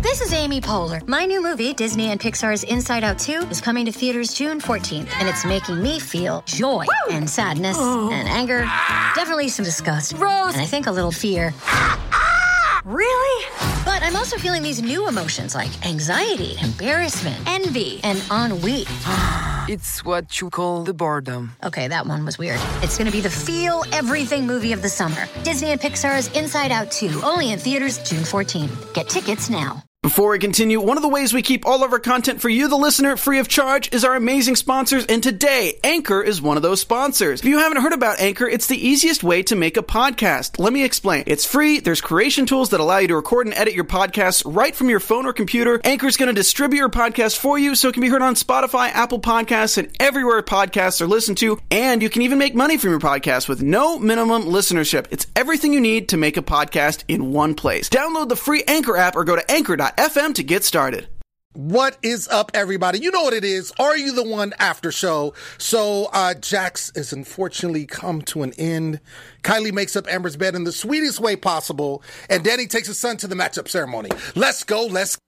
This is Amy Poehler. My new movie, Disney and Pixar's Inside Out 2, is coming to theaters June 14th, and it's making me feel joy and sadness and anger, definitely some disgust, and I think a little fear. Really? But I'm also feeling these new emotions like anxiety, embarrassment, envy, and ennui. It's what you call the boredom. Okay, that one was weird. It's going to be the feel everything movie of the summer. Disney and Pixar's Inside Out 2, only in theaters June 14th. Get tickets now. Before we continue, one of the ways we keep all of our content for you, the listener, free of charge is our amazing sponsors, and today, Anchor is one of those sponsors. If you haven't heard about Anchor, it's the easiest way to make a podcast. Let me explain. It's free, there's creation tools that allow you to record and edit your podcasts right from your phone or computer. Anchor's going to distribute your podcast for you so it can be heard on Spotify, Apple Podcasts, and everywhere podcasts are listened to, and you can even make money from your podcast with no minimum listenership. It's everything you need to make a podcast in one place. Download the free Anchor app or go to anchor.fm to get started. What is up, everybody? You know what it is. Are You the One after show? So, Jax has unfortunately come to an end. Kylie makes up Amber's bed in the sweetest way possible, and Danny takes his son to the matchup ceremony. Let's go.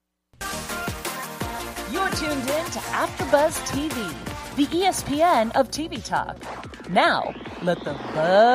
You're tuned in to AfterBuzz TV, the ESPN of TV talk. Now, let the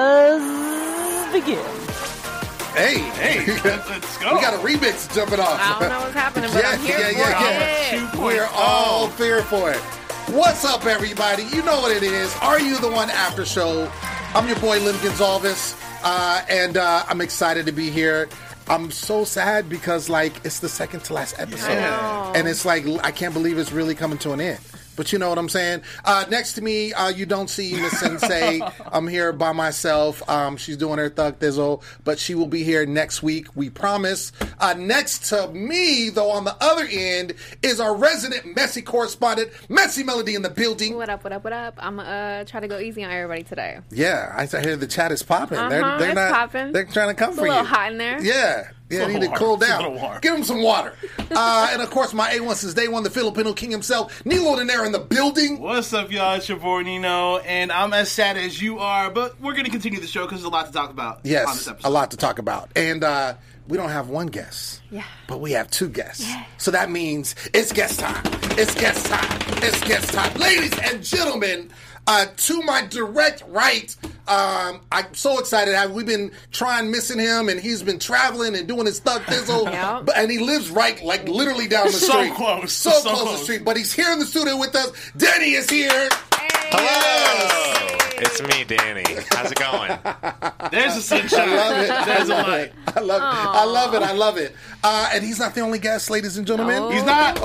buzz begin. Hey, let's go. We got a remix jumping off. I don't know what's happening, but I'm here for it. We're all here for it. What's up, everybody? You know what it is. Are You the One after show? I'm your boy, Lim Gonzalez, and I'm excited to be here. I'm so sad because, it's the second to last episode. And it's I can't believe it's really coming to an end. But you know what I'm saying? Next to me, you don't see Miss Sensei. I'm here by myself. She's doing her thug thizzle, but she will be here next week, we promise. Next to me, though, on the other end, is our resident Messi correspondent, Messi Melody in the building. What up? I'm going to try to go easy on everybody today. Yeah, I hear the chat is popping. They're not popping. They're trying to come for you. It's a little hot in there. Yeah, need to cool down. Give him some water. And of course, my A1 since day one, the Filipino king himself, Nilo Denera in the building. What's up, y'all? It's your boy Nino, and I'm as sad as you are, but we're going to continue the show because there's a lot to talk about on this Yes, episode. a lot to talk about. And we don't have one guest, but we have two guests. Yeah. So that means it's guest time. It's guest time. It's guest time. Ladies and gentlemen, to my direct right, I'm so excited. We've been missing him, and he's been traveling and doing his thug thizzle. And he lives literally down the street. So close to the street. But he's here in the studio with us. Danny is here. Hey. Hello. It's me, Danny. How's it going? There's a sunshine. I love it. There's a light. I love it. And he's not the only guest, ladies and gentlemen. He's not.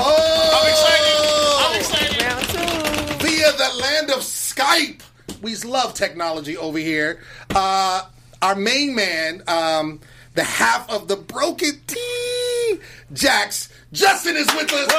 Oh! I'm excited. Round two. Via the land of Skype. We love technology over here. Our main man, the half of the broken T, Jax, Justin is with us.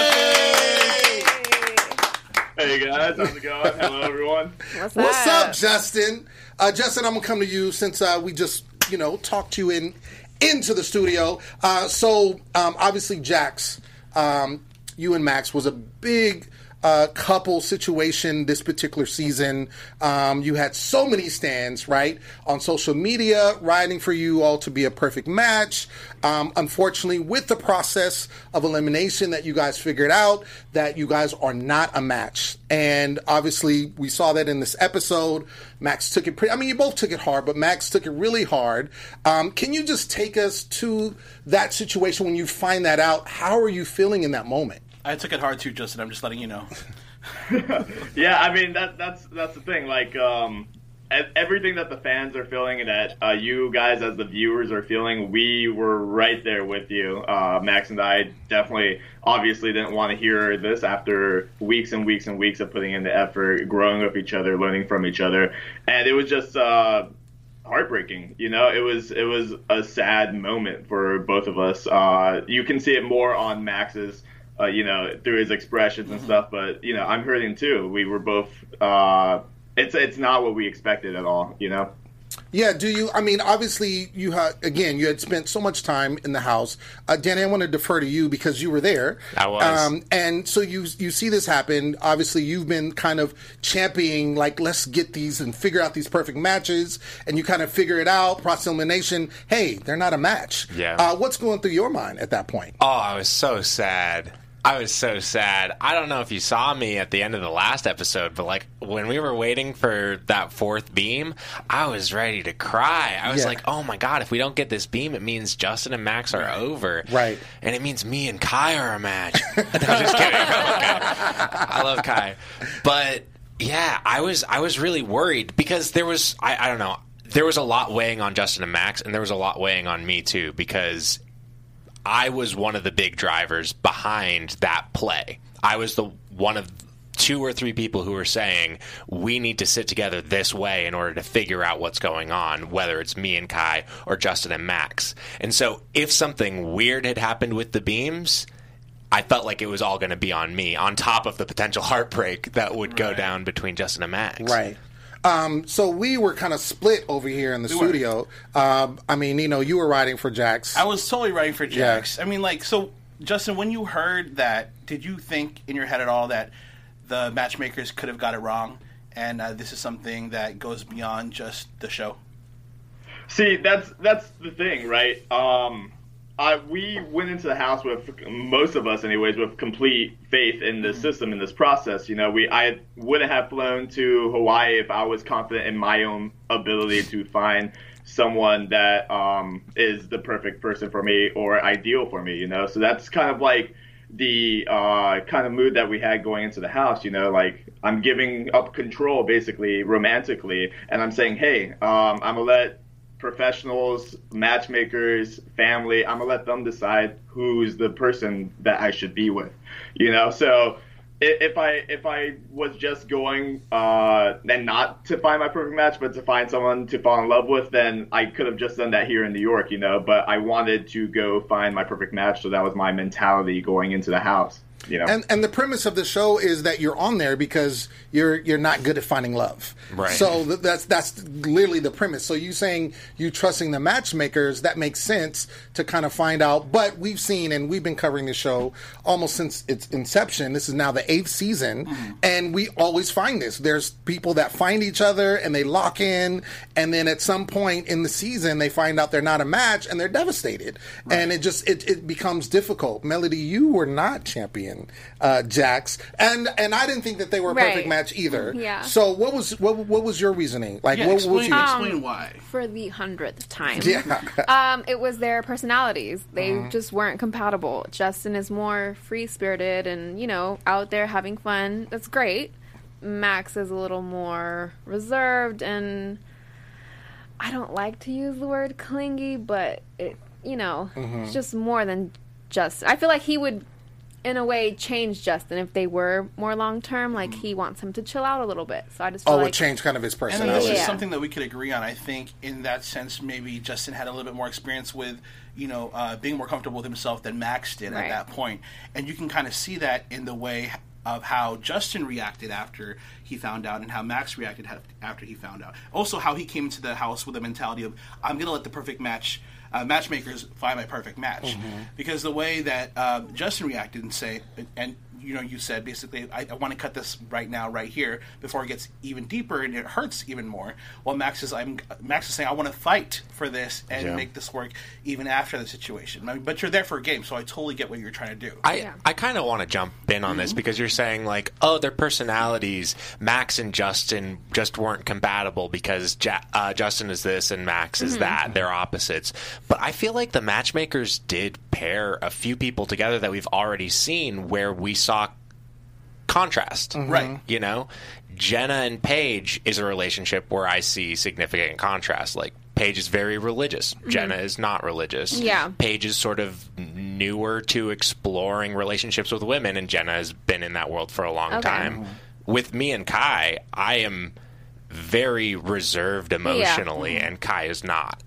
Hey guys, how's it going? Hello everyone. What's up, Justin? Justin, I'm gonna come to you since we just talked you into the studio. So obviously, Jax, you and Max was a big couple situation this particular season. You had so many stands, right, on social media, writing for you all to be a perfect match. Unfortunately, with the process of elimination that you guys figured out that you guys are not a match. And obviously, we saw that in this episode. Max took it you both took it hard, but Max took it really hard. Can you just take us to that situation when you find that out? How are you feeling in that moment? I took it hard too, Justin. I'm just letting you know. Yeah, I mean that's the thing. Everything that the fans are feeling and that you guys as the viewers are feeling, we were right there with you. Max and I definitely, obviously, didn't want to hear this after weeks and weeks and weeks of putting in the effort, growing with each other, learning from each other, and it was just heartbreaking. It was a sad moment for both of us. You can see it more on Max's. Through his expressions and stuff, but I'm hurting too. We were both. It's not what we expected at all. Yeah, do you? I mean, obviously, you had spent so much time in the house. Danny, I want to defer to you because you were there. I was. And so you see this happen. Obviously, you've been kind of championing, like, let's get these and figure out these perfect matches. And you kind of figure it out, process elimination. Hey, they're not a match. Yeah. What's going through your mind at that point? Oh, I was so sad. I don't know if you saw me at the end of the last episode, but like when we were waiting for that fourth beam, I was ready to cry. I was like, oh my God, if we don't get this beam, it means Justin and Max are over. Right. And it means me and Kai are a match. No, I'm just kidding. I love Kai. But yeah, I was really worried because there was, I don't know, there was a lot weighing on Justin and Max, and there was a lot weighing on me too, because I was one of the big drivers behind that play. I was one of 2 or 3 people who were saying, we need to sit together this way in order to figure out what's going on, whether it's me and Kai or Justin and Max. And so if something weird had happened with the beams, I felt like it was all going to be on me, on top of the potential heartbreak that would go down between Justin and Max. Right. So we were kind of split over here in the studio. I mean, you were riding for Jax. I was totally riding for Jax. Yeah. I mean, like, so, Justin, when you heard that, did you think in your head at all that the matchmakers could have got it wrong, and this is something that goes beyond just the show? See, that's the thing, right? We went into the house with, most of us anyways, with complete faith in the system, in this process. I wouldn't have flown to Hawaii if I was confident in my own ability to find someone that is the perfect person for me or ideal for me, So that's kind of like the kind of mood that we had going into the house, like I'm giving up control basically romantically, and I'm saying, hey, I'm going to let professionals, matchmakers, family, I'm going to let them decide who's the person that I should be with, So if I was just going and not to find my perfect match, but to find someone to fall in love with, then I could have just done that here in New York, But I wanted to go find my perfect match, so that was my mentality going into the house. And the premise of the show is that you're on there because you're not good at finding love. Right. So that's literally the premise. So you saying you trusting the matchmakers, that makes sense to kind of find out. But we've seen, and we've been covering the show almost since its inception. This is now the 8th season, and we always find this. There's people that find each other and they lock in, and then at some point in the season they find out they're not a match and they're devastated, and it becomes difficult. Melody, you were not champion. Jax, and I didn't think that they were a perfect match either. Yeah. So what was your reasoning? Like, explain why. For the 100th time. Yeah. It was their personalities. They just weren't compatible. Justin is more free spirited and out there having fun. That's great. Max is a little more reserved, and I don't like to use the word clingy, but it it's just more than just. I feel like he would, in a way, change Justin if they were more long term. Like, he wants him to chill out a little bit. So I just feel like would change kind of his And personality. this is something that we could agree on. I think in that sense, maybe Justin had a little bit more experience with, being more comfortable with himself than Max did at that point. And you can kind of see that in the way of how Justin reacted after he found out and how Max reacted after he found out. Also, how he came into the house with a mentality of, I'm going to let the perfect matchmakers find my perfect match. Because the way that Justin reacted and say, and you said basically, I want to cut this right now, right here, before it gets even deeper and it hurts even more. Well, Max is saying, I want to fight for this and make this work even after the situation. I mean, but you're there for a game, so I totally get what you're trying to do. I kind of want to jump in on this because you're saying, like, their personalities, Max and Justin just weren't compatible because Justin is this and Max is that. They're opposites. But I feel like the matchmakers did pair a few people together that we've already seen where we saw contrast. Right. Jenna and Paige is a relationship where I see significant contrast. Like, Paige is very religious. Jenna is not religious. Yeah. Paige is sort of newer to exploring relationships with women, and Jenna has been in that world for a long time. With me and Kai, I am very reserved emotionally, and Kai is not.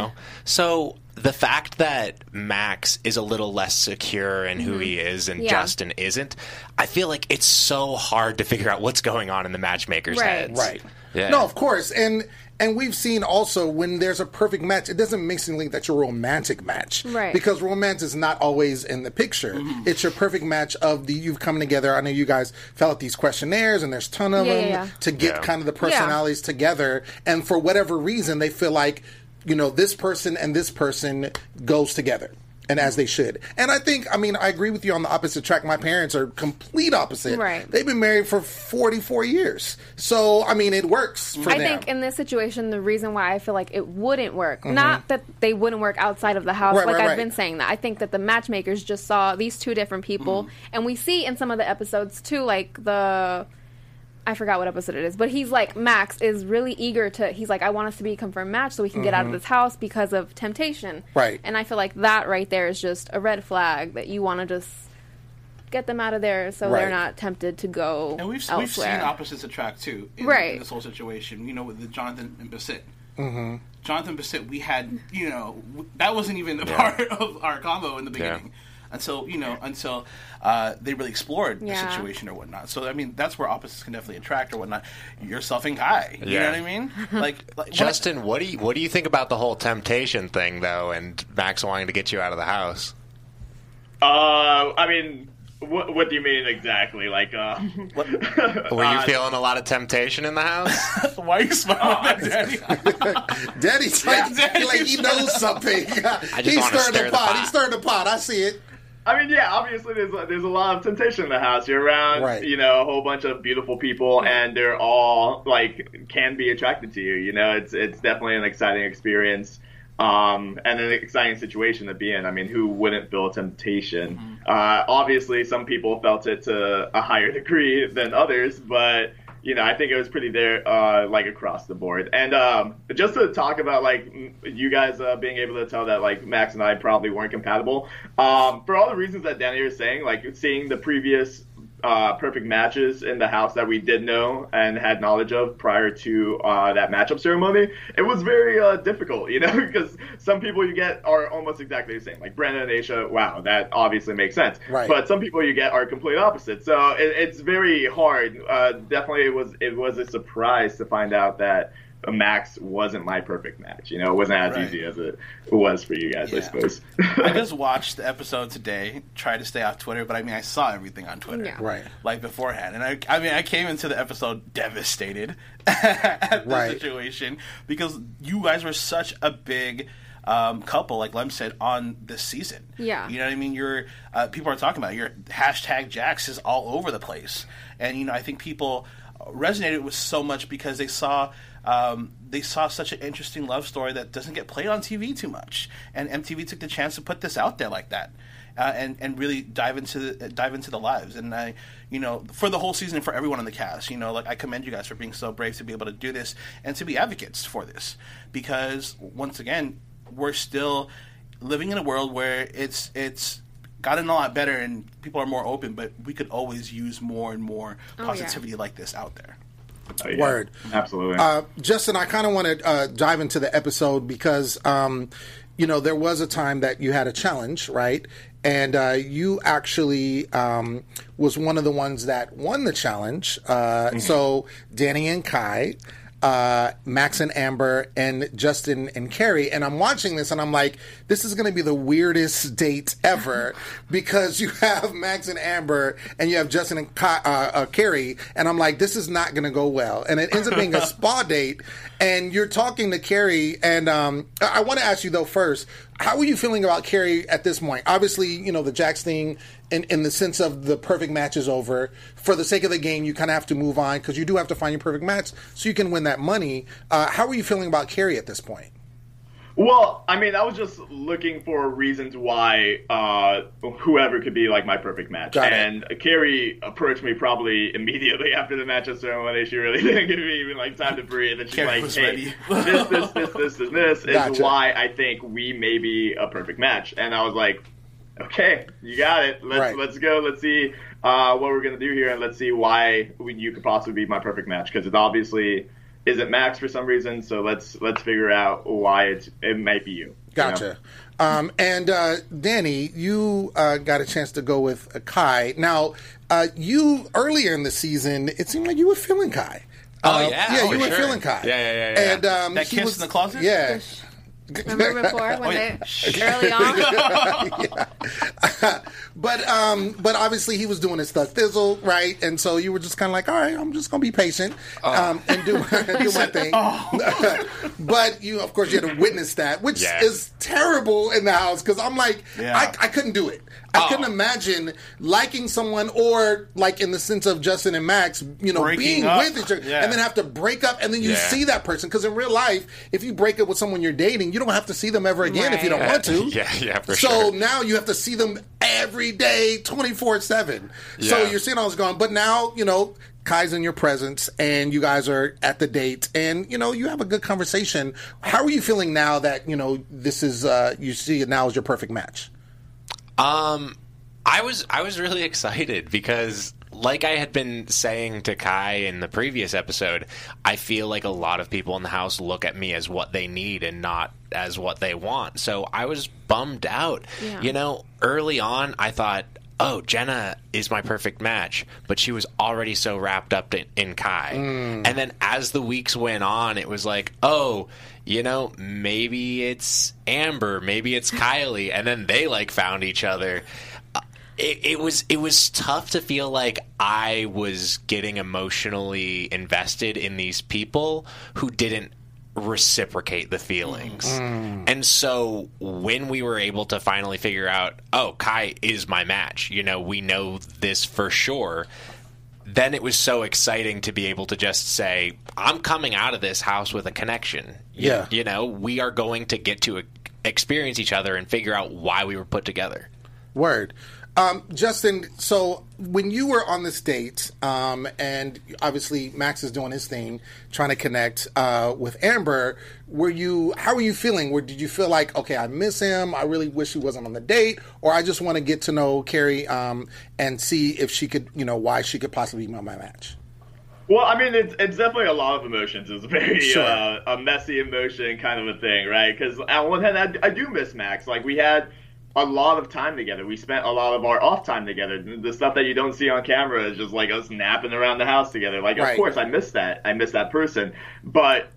So the fact that Max is a little less secure in who he is and Justin isn't, I feel like it's so hard to figure out what's going on in the matchmakers' heads. Right. Yeah. No, of course. And And we've seen also when there's a perfect match, it doesn't make sense that you're a romantic match. Right. Because romance is not always in the picture. Mm-hmm. It's your perfect match of you've come together. I know you guys fill out these questionnaires and there's a ton of them to get kind of the personalities together. And for whatever reason, they feel like, this person and this person goes together. And as they should. And I agree with you on the opposite track. My parents are complete opposite. Right. They've been married for 44 years. So, it works for them. I think in this situation, the reason why I feel like it wouldn't work, not that they wouldn't work outside of the house, I've been saying that. I think that the matchmakers just saw these two different people. And we see in some of the episodes, too, like I forgot what episode it is, but he's like, Max is really eager he's like, I want us to be a confirmed match so we can get out of this house because of temptation. Right. And I feel like that right there is just a red flag that you want to just get them out of there so they're not tempted to go And we've seen opposites attract, too, in this whole situation, with the Jonathan and Basit. Mm-hmm. Jonathan Basit, we had, that wasn't even a part of our combo in the beginning. Until they really explored the situation or whatnot. So that's where opposites can definitely attract or whatnot. Yourself and Kai, you know what I mean? Like Justin, what do you think about the whole temptation thing though, and Max wanting to get you out of the house? What do you mean exactly? Like, were you feeling a lot of temptation in the house? Why are you smiling at Daddy? Daddy's like he knows something. He's stirring the pot. He's stirring the pot. I see it. Obviously there's a lot of temptation in the house. You're around, a whole bunch of beautiful people, and they're all can be attracted to you. It's definitely an exciting experience, and an exciting situation to be in. Who wouldn't feel temptation? Obviously, some people felt it to a higher degree than others, but I think it was pretty there, across the board. And just to talk about, you guys being able to tell that, Max and I probably weren't compatible, for all the reasons that Danny was saying, seeing the previous perfect matches in the house that we did know and had knowledge of prior to that matchup ceremony, it was very difficult, because some people you get are almost exactly the same. Like Brandon and Aisha, wow, that obviously makes sense. Right. But some people you get are complete opposites. So it's very hard. Definitely it was a surprise to find out that Max wasn't my perfect match. It wasn't as easy as it was for you guys, I suppose. I just watched the episode today, tried to stay off Twitter, but I saw everything on Twitter, beforehand. And I came into the episode devastated at the situation because you guys were such a big couple, like Lem said, on this season. Yeah. You know what I mean? You're people are talking about it. Your hashtag Jax is all over the place. And, I think people resonated with so much because they saw such an interesting love story that doesn't get played on TV too much, and MTV took the chance to put this out there like that, and really dive into the lives. And for the whole season, for everyone in the cast, I commend you guys for being so brave to be able to do this and to be advocates for this, because once again, we're still living in a world where it's gotten a lot better and people are more open, but we could always use more and more positivity like this out there. Oh, yeah. Word. Absolutely. Justin, I kind of want to dive into the episode because, there was a time that you had a challenge, right? And you actually was one of the ones that won the challenge. So Danny and Kai, Max and Amber, and Justin and Carrie. And I'm watching this and I'm like, this is going to be the weirdest date ever because you have Max and Amber and you have Justin and Carrie. And I'm like, this is not going to go well. And it ends up being a spa date. And you're talking to Carrie. And I want to ask you, though, first, how are you feeling about Carrie at this point? Obviously, the Jax thing, in the sense of the perfect match is over. For the sake of the game, you kind of have to move on because you do have to find your perfect match so you can win that money. How are you feeling about Carrie at this point? Well, I was just looking for reasons why whoever could be my perfect match. And Carrie approached me probably immediately after the matchup ceremony. She really didn't give me even time to breathe. And she's Carrie like, hey, this is why I think we may be a perfect match. And I was like, okay, you got it. Let's go. Let's see what we're going to do here. And let's see why you could possibly be my perfect match. Because it obviously isn't Max for some reason, so let's figure out why it might be you. Gotcha. And Danny, you got a chance to go with Kai. Now, you earlier in the season, it seemed like you were feeling Kai. You were feeling Kai. Yeah. And that kiss in the closet. Yeah. Remember before when early on? But obviously he was doing his Thug Thizzle, right? And so you were just kind of like, all right, I'm just gonna be patient and do my thing. But of course, you had to witness that, which is terrible in the house because I'm like, I couldn't do it. I couldn't imagine liking someone or like in the sense of Justin and Max, Breaking being up. with each other and then have to break up and then you see that person because in real life, if you break up with someone you're dating, you don't have to see them ever again if you don't want to. For so sure. now you have to see them every day, 24/7. So you're seeing all this going. But now, Kai's in your presence and you guys are at the date and, you have a good conversation. How are you feeling now that, this is, you see it now as your perfect match? I was really excited because, like I had been saying to Kai in the previous episode, I feel like a lot of people in the house look at me as what they need and not as what they want. So I was bummed out. Yeah. Early on, I thought, oh, Jenna is my perfect match, but she was already so wrapped up in Kai. And then as the weeks went on, it was like, oh, maybe it's Amber, maybe it's Kylie, and then they found each other. It was tough to feel like I was getting emotionally invested in these people who didn't reciprocate the feelings. And so when we were able to finally figure out, oh, Kai is my match, we know this for sure, then it was so exciting to be able to just say, I'm coming out of this house with a connection. Yeah. We are going to get to experience each other and figure out why we were put together. Word. Justin, so when you were on this date, and obviously Max is doing his thing, trying to connect with Amber, how were you feeling? Did you feel like, okay, I miss him, I really wish he wasn't on the date, or I just want to get to know Carrie and see if she could, why she could possibly be my match? Well, I mean, it's definitely a lot of emotions. It's very a messy emotion kind of a thing, right? Because on one hand, I do miss Max. Like, we had a lot of time together. We spent a lot of our off time together. The stuff that you don't see on camera is just like us napping around the house together. Like, of course, I miss that. I miss that person. But,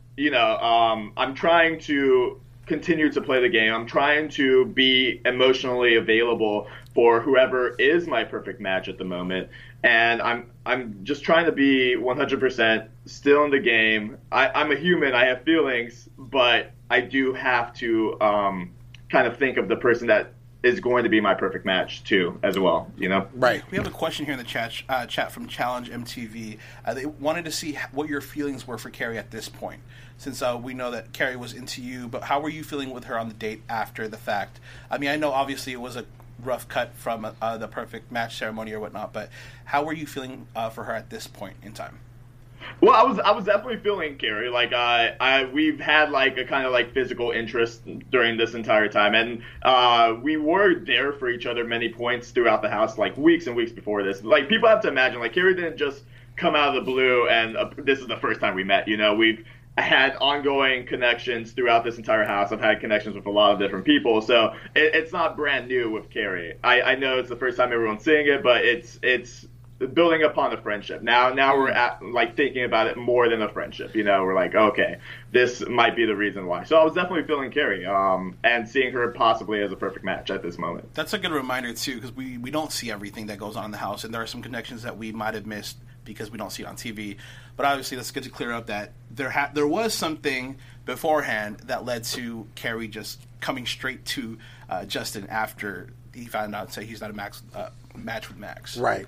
I'm trying to continue to play the game. I'm trying to be emotionally available for whoever is my perfect match at the moment. And I'm just trying to be 100% still in the game. I'm a human. I have feelings, but I do have to kind of think of the person that is going to be my perfect match too, as well. Right. We have a question here in the chat from Challenge MTV. They wanted to see what your feelings were for Carrie at this point, since we know that Carrie was into you. But how were you feeling with her on the date after the fact? I mean, I know obviously it was a rough cut from the perfect match ceremony or whatnot, but how were you feeling for her at this point in time? Well, I was definitely feeling Carrie. Like, we've had like a kind of like physical interest during this entire time, and we were there for each other many points throughout the house, like weeks and weeks before this. Like, people have to imagine, like, Carrie didn't just come out of the blue, and this is the first time we met. We've had ongoing connections throughout this entire house. I've had connections with a lot of different people, so it's not brand new with Carrie. I know it's the first time everyone's seeing it, but it's building upon a friendship. Now we're at like thinking about it more than a friendship. We're like, okay, this might be the reason why. So I was definitely feeling Carrie, and seeing her possibly as a perfect match at this moment. That's a good reminder too, because we don't see everything that goes on in the house, and there are some connections that we might have missed because we don't see it on TV. But obviously, that's good to clear up that there was something beforehand that led to Carrie just coming straight to Justin after he found out, say he's not a match with Max. Right.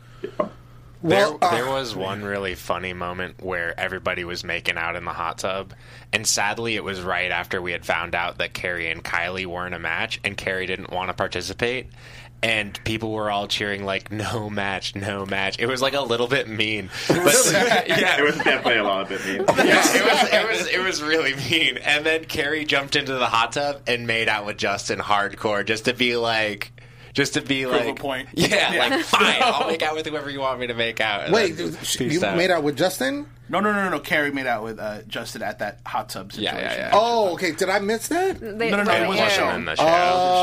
There was one really funny moment where everybody was making out in the hot tub, and sadly it was right after we had found out that Carrie and Kylie weren't a match, and Carrie didn't want to participate, and people were all cheering like, no match, no match. It was like a little bit mean. But, yeah, it was definitely a little bit mean. It was really mean. And then Carrie jumped into the hot tub and made out with Justin hardcore just to be like... Prove a point. Like, fine, I'll make out with whoever you want me to make out. Wait, you made out with Justin? No. Carrie made out with Justin at that hot tub situation. Yeah. Oh, okay. Did I miss that? No, It wasn't in the show.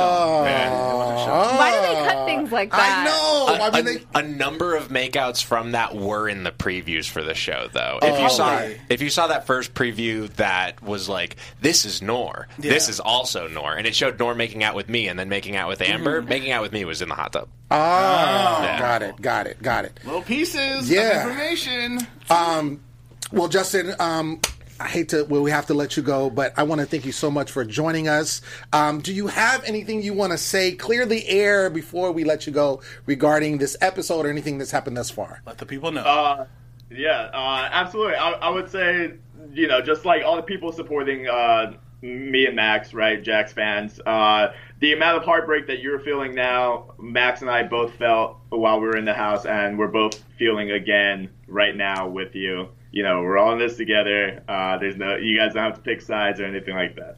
Why do they cut things like that? I know. A number of makeouts from that were in the previews for the show, though. If you saw that first preview that was like, this is Nor, this is also Nor, and it showed Nor making out with me and then making out with Amber. Making out with me was in the hot tub. Got it. Little pieces of information. Well, Justin, I hate to. Well, we have to let you go, but I want to thank you so much for joining us. Do you have anything you want to say? Clear the air before we let you go regarding this episode or anything that's happened thus far. Let the people know. Absolutely. I would say, just like all the people supporting me and Max, right, Jax fans, the amount of heartbreak that you're feeling now, Max and I both felt while we were in the house, and we're both feeling again right now with you. We're all in this together. You guys don't have to pick sides or anything like that.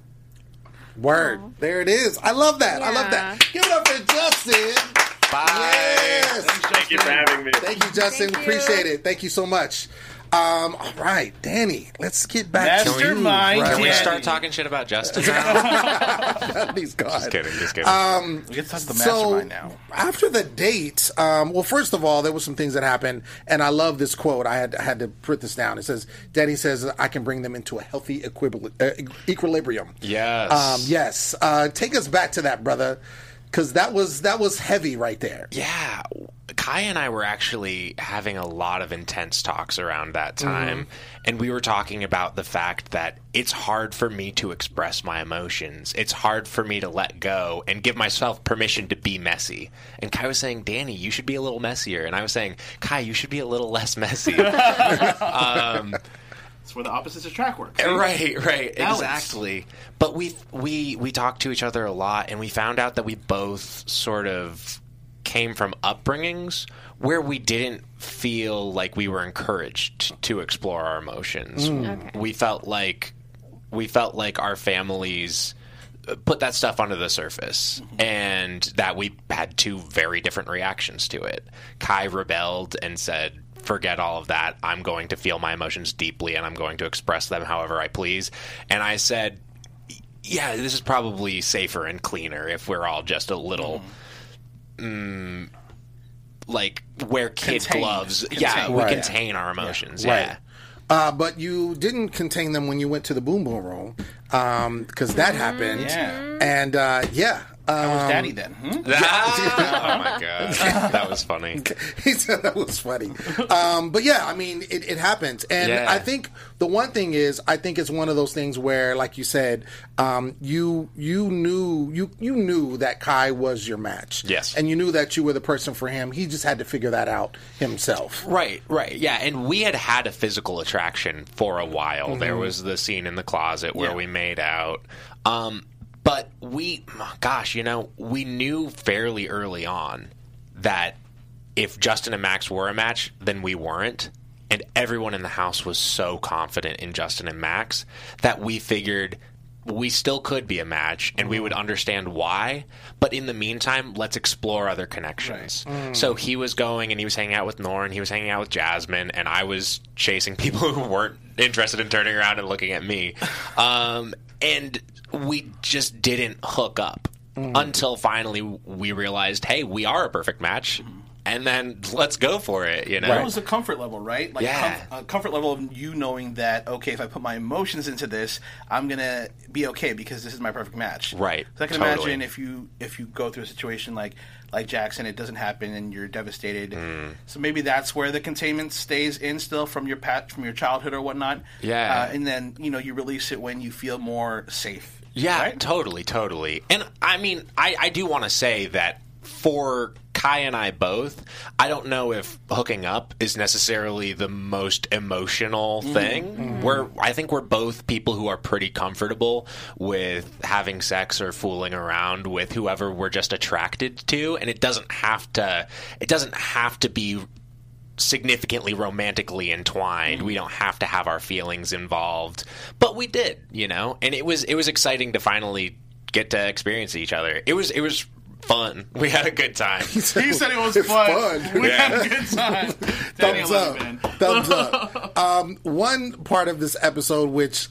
Word. There it is. I love that. Give it up for Justin. Bye. Yes. Thank you for having me. Thank you, Justin. Thank you. Appreciate it. Thank you so much. All right, Danny, let's get back to you. Mastermind. Can we start talking shit about Justin now? He's gone. Just kidding. We get to talk the mastermind now. After the date, well, first of all, there were some things that happened, and I love this quote. I had to put this down. It says, Danny says, I can bring them into a healthy equilibrium. Yes. Yes. Take us back to that, brother, because that was heavy right there. Yeah. Kai and I were actually having a lot of intense talks around that time, and we were talking about the fact that it's hard for me to express my emotions. It's hard for me to let go and give myself permission to be messy. And Kai was saying, Danny, you should be a little messier. And I was saying, Kai, you should be a little less messy. That's where the opposites attract works. Right, Balance. exactly. But we talked to each other a lot, and we found out that we both sort of came from upbringings where we didn't feel like we were encouraged to explore our emotions. Okay. We felt like our families put that stuff under the surface, and that we had two very different reactions to it. Kai rebelled and said, forget all of that. I'm going to feel my emotions deeply, and I'm going to express them however I please. And I said, yeah, this is probably safer and cleaner if we're all just a little... like wear kid gloves. Yeah, we contain our emotions. Yeah. But you didn't contain them when you went to the boom boom room, because that happened. Yeah. And How was Daddy then? Oh my god, that was funny. He said that was funny. But yeah, I mean, it happens. And I think the one thing is, I think it's one of those things where, like you said, you knew that Kai was your match. Yes. And you knew that you were the person for him. He just had to figure that out himself. Right. Yeah, and we had a physical attraction for a while. There was the scene in the closet where we made out. But we knew fairly early on that if Justin and Max were a match, then we weren't. And everyone in the house was so confident in Justin and Max that we figured we still could be a match, and we would understand why. But in the meantime, let's explore other connections. Right. So he was going and he was hanging out with Norn, he was hanging out with Jasmine, and I was chasing people who weren't interested in turning around and looking at me. And we just didn't hook up until finally we realized, hey, we are a perfect match. And then let's go for it, you know? That was the comfort level, right? Like a comfort level of you knowing that, okay, if I put my emotions into this, I'm going to be okay because this is my perfect match. Right. So I can imagine if you go through a situation like Jackson, it doesn't happen and you're devastated. So maybe that's where the containment stays in still from your childhood or whatnot. Yeah. And then, you release it when you feel more safe. Yeah, right? Totally. And I mean, I do want to say that for Kai and I both, I don't know if hooking up is necessarily the most emotional thing. I think we're both people who are pretty comfortable with having sex or fooling around with whoever we're just attracted to, and it doesn't have to be significantly romantically entwined. We don't have to have our feelings involved, but we did, and it was exciting to finally get to experience each other. It was fun. We had a good time. He said it was fun. We had a good time. Thumbs up. Thumbs up. One part of this episode, which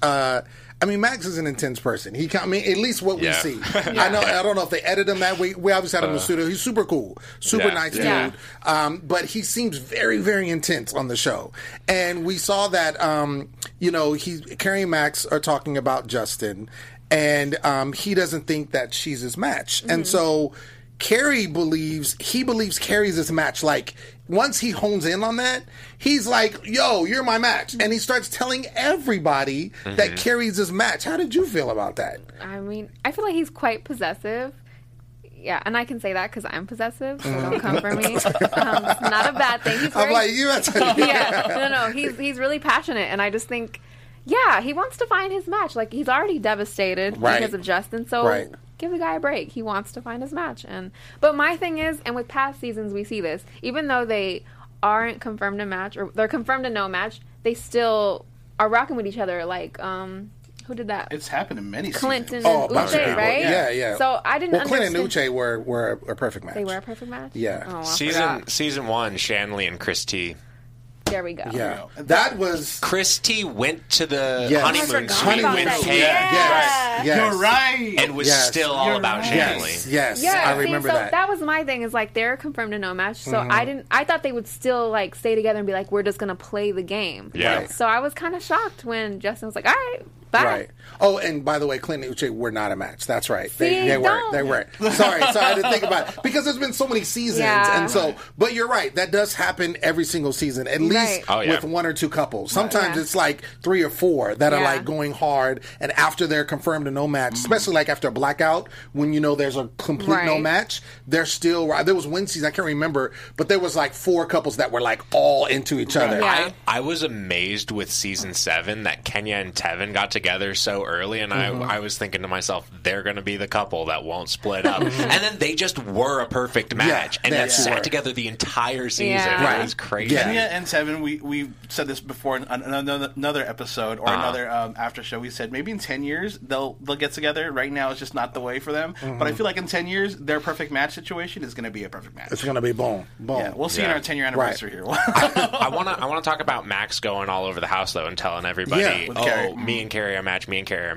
Max is an intense person. At least what we see. I don't know if they edit him that way. We obviously had him in the studio. He's super cool, super nice dude. But he seems very, very intense on the show. And we saw that, Carrie and Max are talking about Justin, and he doesn't think that she's his match. Mm-hmm. And so Carrie believes Carrie's his match. Like, once he hones in on that, he's like, yo, you're my match. And he starts telling everybody that Carrie's his match. How did you feel about that? I mean, I feel like he's quite possessive. Yeah, and I can say that because I'm possessive, so don't come for me. It's not a bad thing. I'm like, you have to... No, he's really passionate, and I just think, he wants to find his match. Like, he's already devastated because of Justin, so... Give the guy a break. He wants to find his match. But my thing is, and with past seasons we see this, even though they aren't confirmed a match, or they're confirmed to no match, they still are rocking with each other. Like, who did that? It's happened in many Clinton seasons. and Uche, right? Yeah. So I didn't understand. Clinton and Uche were a perfect match. They were a perfect match? Yeah. Oh, Season 1, Shanley and Chris T. There we go. Yeah. That was... Chris T went to the honeymoon suite with Kate. Yes. You're right. And was still all about Shanley. Yes. I remember that. That was my thing, is like, they're confirmed to no match, so I thought they would still like stay together and be like, we're just going to play the game. Yeah. Right. So I was kind of shocked when Justin was like, all right, bye. Right. Oh, and by the way, Clinton and Uche were not a match. That's right. They weren't. They weren't. Sorry, I didn't think about it. Because there's been so many seasons. And so, but you're right. That does happen every single season, at least with one or two couples. Sometimes it's like 3 or 4 that are like going hard, and after they're confirmed to no match, especially like after a blackout, when there's a complete no match, they're still... There was one season, I can't remember, but there was like 4 couples that were like all into each other. Yeah. I was amazed with season 7 that Kenya and Tevin got together so early, and I was thinking to myself, they're going to be the couple that won't split up. And then they just were a perfect match, and they sat together the entire season. Yeah. It was crazy. Kenya and Tevin, we said this before in another episode or another after show. We said maybe in 10 years they'll get together. Right now it's just not the way for them. But I feel like in 10 years their perfect match situation is going to be a perfect match. It's going to be boom. Yeah, we'll see in our 10-year anniversary here. I want to talk about Max going all over the house though and telling everybody, me and Carrie are match.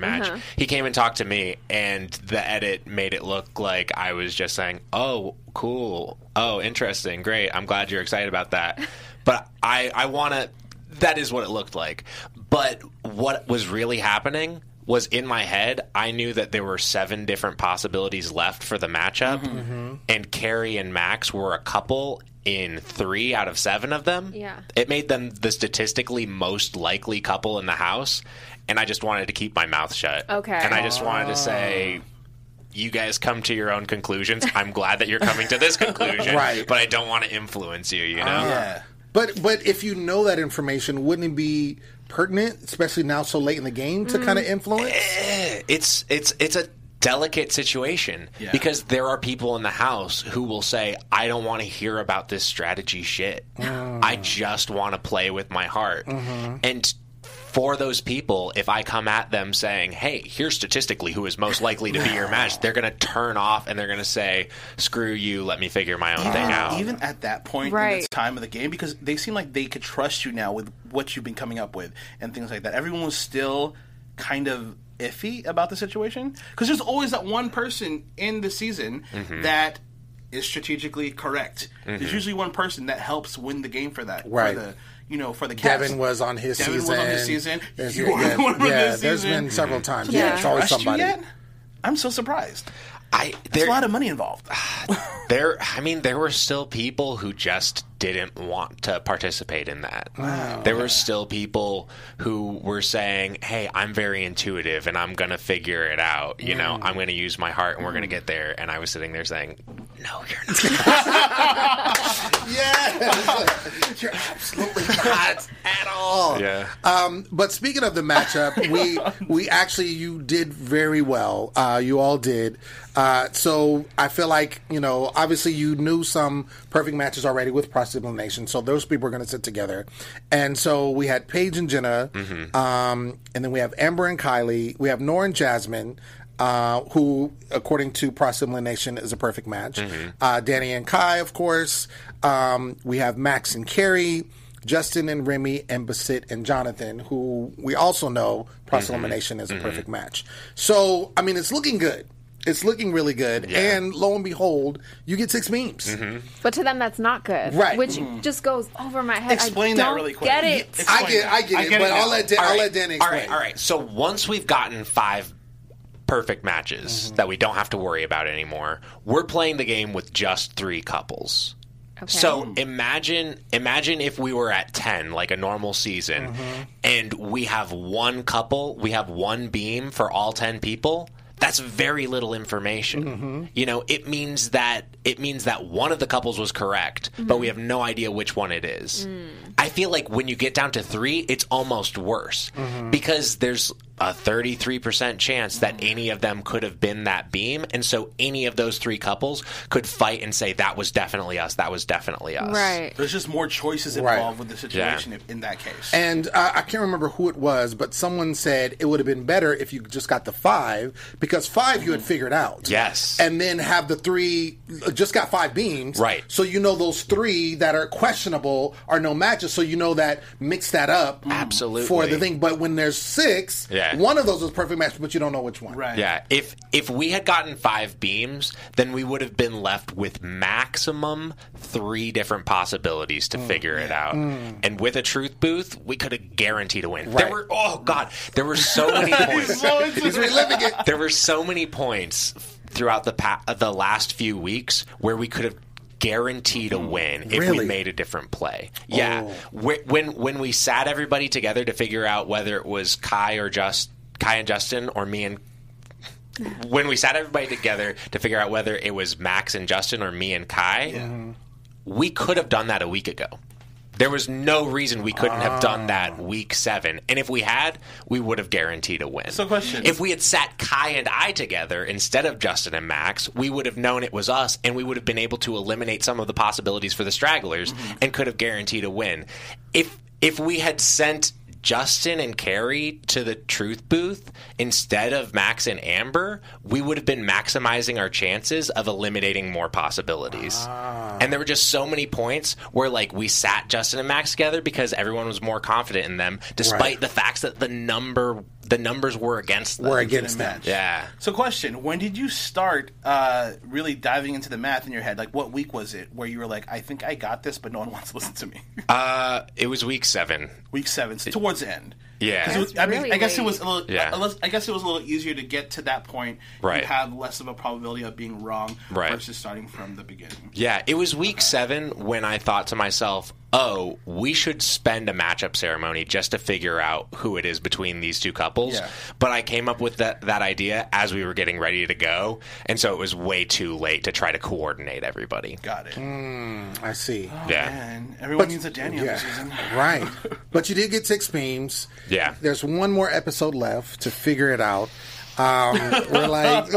He came and talked to me, and the edit made it look like I was just saying, oh, cool, oh, interesting, great, I'm glad you're excited about that. But I want to... That is what it looked like. But what was really happening was, in my head, I knew that there were 7 different possibilities left for the matchup, and Carrie and Max were a couple in 3 out of 7 of them. Yeah. It made them the statistically most likely couple in the house, and I just wanted to keep my mouth shut. Okay. And I just wanted to say... You guys come to your own conclusions. I'm glad that you're coming to this conclusion, but I don't want to influence you, you know? Yeah. But if you know that information, wouldn't it be pertinent, especially now so late in the game, to kind of influence? It's a delicate situation because there are people in the house who will say, I don't want to hear about this strategy shit. I just want to play with my heart. And for those people, if I come at them saying, hey, here's statistically who is most likely to be your match, they're going to turn off and they're going to say, screw you, let me figure my own thing out. Even at that point in this time of the game, because they seem like they could trust you now with what you've been coming up with and things like that. Everyone was still kind of iffy about the situation. Because there's always that one person in the season that is strategically correct. There's usually one person that helps win the game for that. For the cast. Devin was on his season. Was on his season. You were one from this season. There's been several times. It's always somebody. You yet? I'm so surprised. There's a lot of money involved. There were still people who just didn't want to participate in that. Wow. There were still people who were saying, hey, I'm very intuitive and I'm going to figure it out. You know, I'm going to use my heart and we're going to get there. And I was sitting there saying, no, you're not. You're absolutely not at all. Yeah. But speaking of the matchup, we actually, you did very well. You all did. So I feel like, obviously you knew some perfect matches already with Process Elimination, so those people are going to sit together. And so we had Paige and Jenna, and then we have Amber and Kylie, we have Nora and Jasmine, who, according to Process Elimination, is a perfect match. Danny and Kai, of course. We have Max and Carrie, Justin and Remy, and Basit and Jonathan, who we also know Process Elimination is a perfect match. So, I mean, it's looking good. It's looking really good. Yeah. And lo and behold, you get 6 memes. But to them, that's not good. Right. Which just goes over my head. Explain I that don't really quick. get it. I get it, but I'll let Danny explain. All right. So once we've gotten 5 perfect matches that we don't have to worry about anymore, we're playing the game with just 3 couples. Okay. So imagine if we were at 10, like a normal season, and we have one couple, we have one beam for all 10 people. That's very little information. You know, it means that one of the couples was correct, but we have no idea which one it is. I feel like when you get down to 3, it's almost worse because there's a 33% chance that any of them could have been that beam, and so any of those 3 couples could fight and say that was definitely us, that was definitely us. Right. There's just more choices involved with the situation in that case. And I can't remember who it was, but someone said it would have been better if you just got the 5, because 5 you had figured out. Yes. And then have the 3, just got 5 beams. Right. So you know those 3 that are questionable are no matches, so you know that mix that up. Absolutely. For the thing. But when there's 6, one of those is perfect match, but you don't know which one. Right. Yeah. If we had gotten 5 beams, then we would have been left with maximum 3 different possibilities to figure it out. And with a truth booth, we could have guaranteed a win. Right. There were so many points. He's reliving it. There were so many points throughout the last few weeks where we could have guaranteed a win if we made a different play. Yeah. When we sat everybody together to figure out whether it was Kai and Justin or me and when we sat everybody together to figure out whether it was Max and Justin or me and Kai, we could have done that a week ago. There was no reason we couldn't have done that week 7. And if we had, we would have guaranteed a win. So question. If we had sat Kai and I together instead of Justin and Max, we would have known it was us, and we would have been able to eliminate some of the possibilities for the stragglers and could have guaranteed a win. If we had sent Justin and Carrie to the truth booth instead of Max and Amber, we would have been maximizing our chances of eliminating more possibilities. And there were just so many points where like we sat Justin and Max together because everyone was more confident in them, despite the facts that the numbers were against them. Yeah. So question, when did you start really diving into the math in your head? Like what week was it where you were like, I think I got this, but no one wants to listen to me? It was week 7. Week 7, so towards the end. Yeah. I guess it was a little. I guess it was a little easier to get to that point. Right. You have less of a probability of being wrong versus starting from the beginning. Yeah, it was week 7 when I thought to myself, oh, we should spend a matchup ceremony just to figure out who it is between these 2 couples. Yeah. But I came up with that idea as we were getting ready to go, and so it was way too late to try to coordinate everybody. Got it. I see. Oh, man. Everyone needs a Daniel this season. Right. But you did get 6 beams. Yeah. There's one more episode left to figure it out. We're like,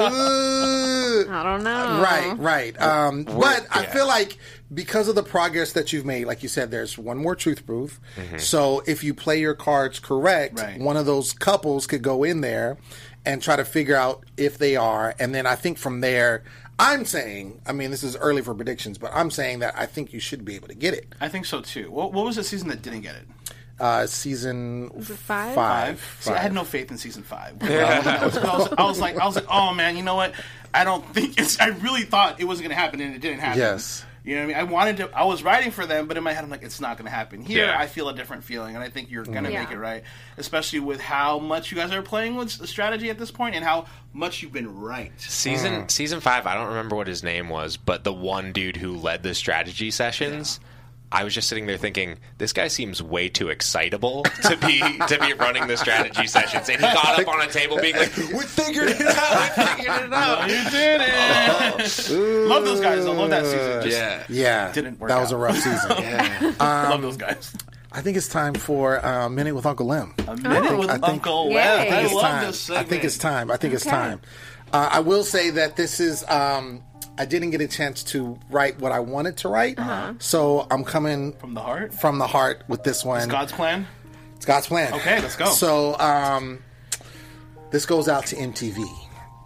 I don't know. Right. But I feel like because of the progress that you've made, like you said, there's one more truth booth. So if you play your cards correct, one of those couples could go in there and try to figure out if they are. And then I think from there, I'm saying, I mean, this is early for predictions, but I'm saying that I think you should be able to get it. I think so too. What was the season that didn't get it? Season 5? See, I had no faith in season 5. I was like, oh man, you know what? I don't think I really thought it wasn't going to happen, and it didn't happen. Yes. You know what I mean? I was writing for them, but in my head, I'm like, it's not going to happen. Here, I feel a different feeling, and I think you're going to make it right, especially with how much you guys are playing with strategy at this point, and how much you've been right. Season 5, I don't remember what his name was, but the one dude who led the strategy sessions. I was just sitting there thinking, this guy seems way too excitable to be running the strategy sessions. And he got up on a table being like, we figured it out. You did it. Love those guys. I love that season. Yeah. Didn't work That out. was a rough season. Love those guys. I think it's time for a Minute with Uncle Lem. A Minute with Uncle Lem. I love this segment. I think it's time. I will say that this is... I didn't get a chance to write what I wanted to write, so I'm coming from the heart. From the heart with this one. It's God's plan. It's God's plan. Okay, let's go. So this goes out to MTV.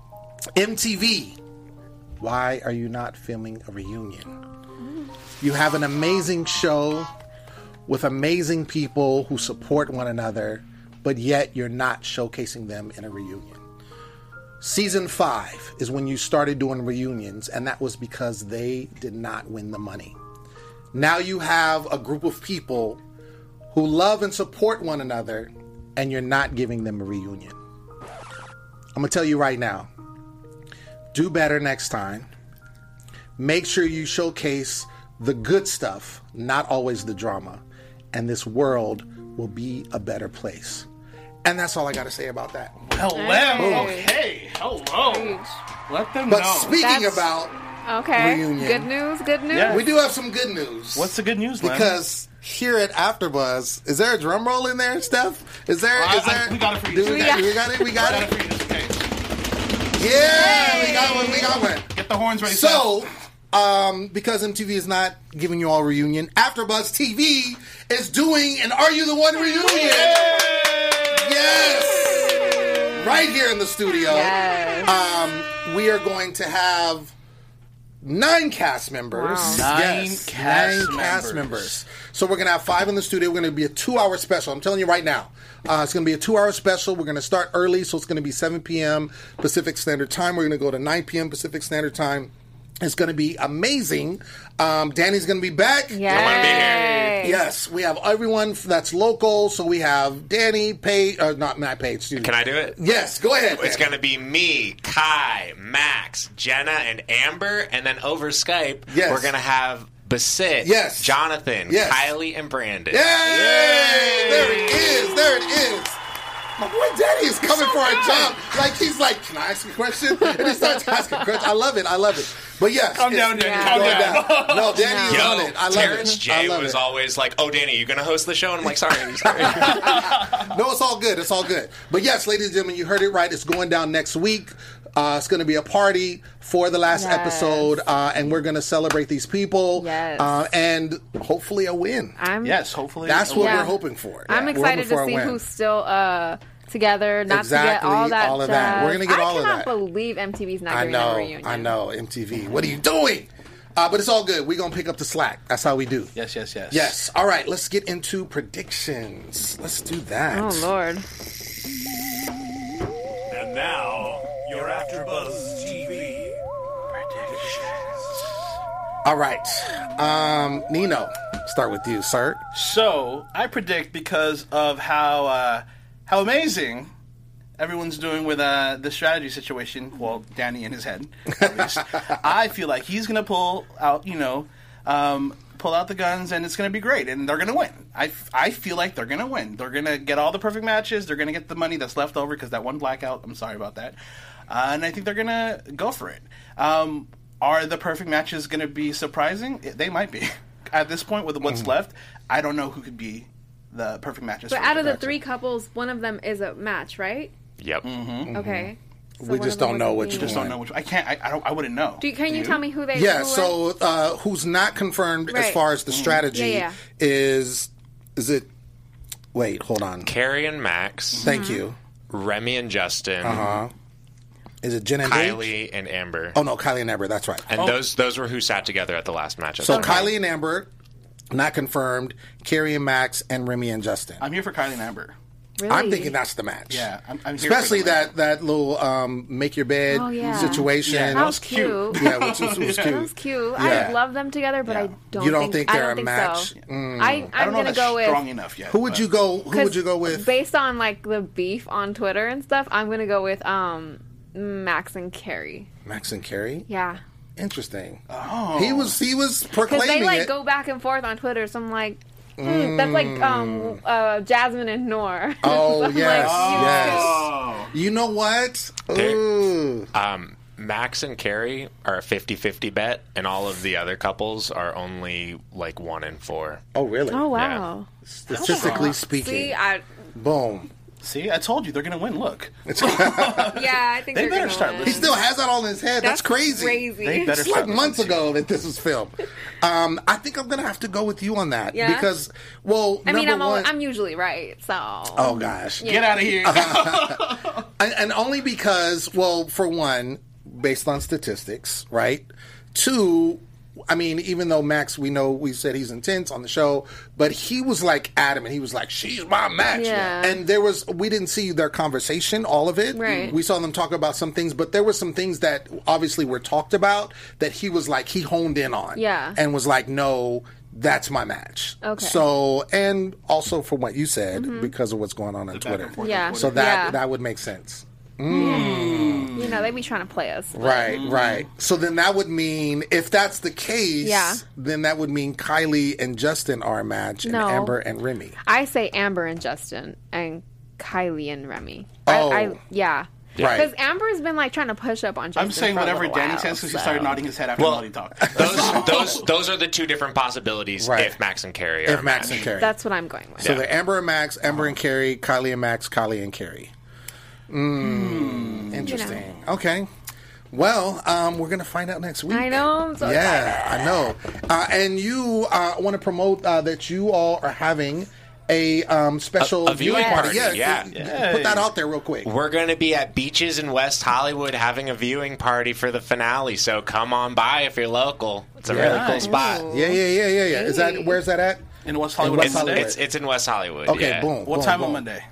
MTV, why are you not filming a reunion? You have an amazing show with amazing people who support one another, but yet you're not showcasing them in a reunion. Season 5 is when you started doing reunions, and that was because they did not win the money. Now you have a group of people who love and support one another, and you're not giving them a reunion. I'm going to tell you right now, do better next time. Make sure you showcase the good stuff, not always the drama, and this world will be a better place. And that's all I got to say about that. Hello. Okay. Hello. Let them But know. speaking about reunion, Good news. Good news. Yeah. we do have some good news. What's the good news, Len? Because here at AfterBuzz, is there a drum roll in there, Steph? Is there? We got it for you. We got it. We got it. for you. It's okay. Yeah, we got one. Get the horns ready. So, because MTV is not giving you all reunion, AfterBuzz TV is doing an Are You the One reunion. Yes, right here in the studio. Yes. We are going to have 9 cast members. Wow. Nine cast cast members. members. So we're going to have 5 in the studio. We're going to be a 2-hour special. I'm telling you right now. It's going to be a 2-hour special. We're going to start early, so it's going to be 7 p.m. Pacific Standard Time. We're going to go to 9 p.m. Pacific Standard Time. It's going to be amazing. Danny's going to be back. Yay. Yes, we have everyone that's local. So we have Danny, Paige, not Matt Page. Excuse me. Can I do it? Yes, go ahead. It's going to be me, Kai, Max, Jenna, and Amber. And then over Skype, Yes. we're going to have Basit, Yes. Jonathan, Yes. Kylie, and Brandon. Yay! There it is. There it is. My boy Danny is coming for a job. Like, he's like, can I ask a question? And he starts asking questions. I love it. I love it. But yes. Calm down, Danny. Calm going down. No, Danny is Yo, on it. I love Terrence it. J I love was it. always like, "Oh, Danny, you gonna host the show?" And I'm like, "Sorry." No, it's all good. It's all good. But yes, ladies and gentlemen, you heard it right. It's going down next week. It's going to be a party for the last episode, and we're going to celebrate these people, Yes. and hopefully a win. Yes, hopefully. That's what Yeah. we're hoping for. I'm We're excited hoping for to a see win. who's still together, not Exactly, to get all that. all of that. We're gonna get all of that. I cannot believe MTV's not I giving them a know, reunion. I know, MTV. What are you doing? But it's all good. We're going to pick up the slack. That's how we do. Yes. Yes. All right, let's get into predictions. Let's do that. Oh, Lord. And now, your AfterBuzz TV All right. Nino, start with you, sir. So I predict, because of how amazing everyone's doing with the strategy situation. Well, Danny in his head, at least. I feel like he's going to pull out the guns, and it's going to be great, and they're going to win. I feel like they're going to win. They're going to get all the perfect matches. They're going to get the money that's left over because that one blackout. I'm sorry about that. And I think they're going to go for it. Are the perfect matches going to be surprising? They might be. At this point, with what's left, I don't know who could be the perfect matches. But for out of the comparison. 3 couples, one of them is a match, right? Yep. Okay. So We one just of them don't know wasn't which being- Just don't know which. I can't. I wouldn't know. Can you tell me who they? Yeah, who so who's not confirmed as Right. far as the strategy Yeah. is it... Wait, hold on. Carrie and Max, Thank you. Remy and Justin, Is it Jen and Paige? Kylie and Amber. Oh, no, Kylie and Amber. That's right. And those were who sat together at the last match. So Kylie and Amber, not confirmed. Carrie and Max, and Remy and Justin. I'm here for Kylie and Amber. Really? I'm thinking that's the match. Yeah, I'm here Especially for them. that little make your bed Oh, yeah. situation. Yeah, That was cute. Yeah, which was cute. That was cute. Yeah. I love them together, but I don't. You don't think I they're don't a think match? So. Mm. I I'm don't know if gonna that's go with. strong enough yet. Who would you go? Who would you go with? Based on like the beef on Twitter and stuff, I'm gonna go with Max and Carrie. Max and Carrie. Yeah, Interesting. Oh, He was because proclaiming they like it. go back and forth on Twitter. So I'm like, that's like Jasmine and Noor. Oh So I'm yes, like, yes. You know what? Ooh. Max and Carrie are a 50-50 bet, and all of the other couples are only like 1 in 4. Oh really? Oh wow. Statistically speaking. See, Boom. See, I told you they're going to win. Look, yeah, I think They they're better gonna start win. He listening. still has that all in his head. That's crazy. they better It's start like months listening to you. ago that this was filmed. I think I'm gonna have to go with you on that Yeah? because, well, I mean, number one. I'm usually right. So. Oh gosh. Get out of here. And only because, well, for one, based on statistics, right? 2, I mean, even though Max, we said he's intense on the show, but he was like adamant. He was like, she's my match. Yeah. And we didn't see their conversation, all of it. Right. We saw them talk about some things, but there were some things that obviously were talked about that he was like, he honed in on. Yeah. And was like, no, that's my match. Okay. So, and also from what you said, because of what's going on Twitter. Yeah. So that would make sense. You know, they be trying to play us. Right. So then that would mean, if that's the case, then that would mean Kylie and Justin are a match, and Amber and Remy. I say Amber and Justin, and Kylie and Remy. Oh. Yeah. Right. Because Amber's been like trying to push up on Justin. I'm saying for a whatever little Danny while, says because so. he started nodding his head after Melody talked. Those are the two different possibilities if Max and Carrie are If Max and Carrie. That's what I'm going with. So the Amber and Max, Amber and Carrie, Kylie and Max, Kylie and Carrie. Interesting. You know. Okay. Well, we're going to find out next week. I know. I'm so excited. I know. And you want to promote that you all are having a special a viewing party. Yeah. Put that out there real quick. We're going to be at Beaches in West Hollywood having a viewing party for the finale, so come on by if you're local. It's a really cool spot. Yeah. Is that, where's that at? In West Hollywood. It's in West Hollywood. Okay, boom. What time on Monday?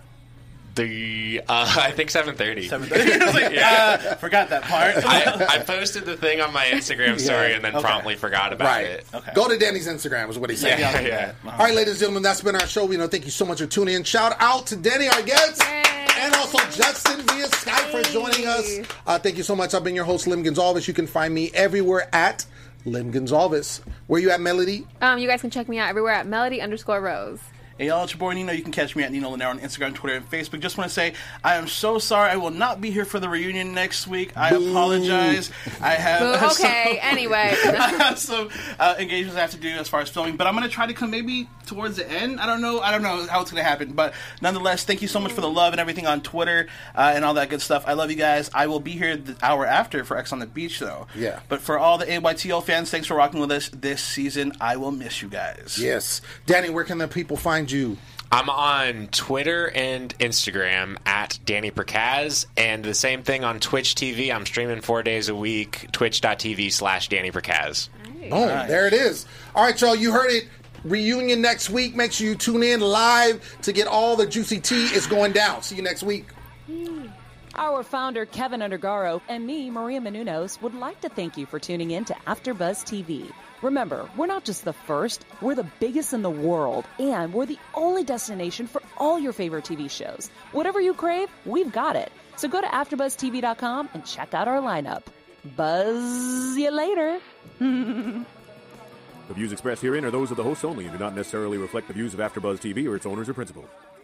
I think 7:30. 7:30. Forgot that part. I posted the thing on my Instagram story and then promptly forgot about it. Okay. Go to Danny's Instagram is what he said. Yeah. All right, ladies and gentlemen, that's been our show. Thank you so much for tuning in. Shout out to Danny, our guest, and also Justin via Skype for joining us. Thank you so much. I've been your host, Lim Gonzalez. You can find me everywhere at Lim Gonzalez. Where you at, Melody? You guys can check me out everywhere at Melody_Rose. Hey, y'all, it's your boy Nino. You can catch me at Nino Linaire on Instagram, Twitter, and Facebook. Just want to say, I am so sorry I will not be here for the reunion next week. I apologize. I have anyway. I have some engagements I have to do as far as filming, but I'm going to try to come maybe towards the end. I don't know how it's going to happen, but nonetheless, thank you so much for the love and everything on Twitter and all that good stuff. I love you guys. I will be here the hour after for X on the Beach, though. Yeah. But for all the AYTL fans, thanks for rocking with us this season. I will miss you guys. Yes. Danny, where can the people find you? I'm on Twitter and Instagram at Danny Perkaz, and the same thing on Twitch TV. I'm streaming 4 days a week, twitch.tv/Danny Perkaz. Boom, there it is. All right, y'all, you heard it. Reunion next week. Make sure you tune in live to get all the juicy tea. It's going down. See you next week. Our founder, Kevin Undergaro, and me, Maria Menounos, would like to thank you for tuning in to AfterBuzz TV. Remember, we're not just the first, we're the biggest in the world, and we're the only destination for all your favorite TV shows. Whatever you crave, we've got it. So go to AfterBuzzTV.com and check out our lineup. Buzz you later. The views expressed herein are those of the hosts only and do not necessarily reflect the views of AfterBuzz TV or its owners or principals.